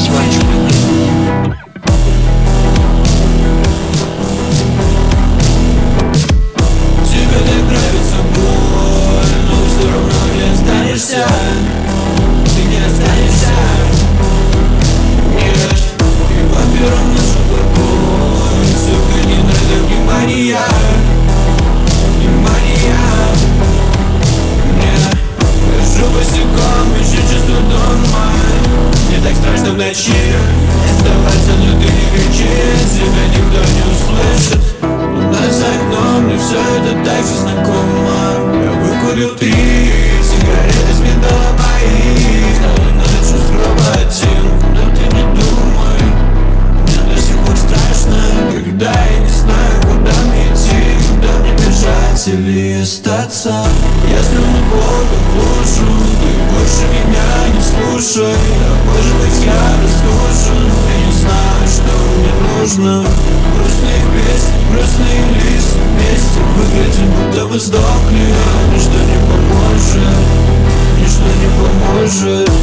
Тебе так нравится боль, но все равно не останешься. Ты не останешься. Нет, и вампиром нашу покой. Сука, не надо внимания. Лежу босиком, ищу чувство дома. Мне так страшно в ночи оставаться, но ты не кричи. Тебя никто не услышит. У нас за окном, мне все это так же знакомо. Я выкурил 3 сигареты с ментола моих. Стала ночью с кровати, но ты не думай. Мне до сих пор страшно, когда я не знаю, куда мне идти, куда мне бежать или остаться. Я сплю Бога в лужу, ты больше меня не слушай. А может быть я разрушен, я не знаю, что мне нужно. Грустные песни, грустный лист, вместе выглядим, будто вы сдохли. Ничто не поможет, ничто не поможет.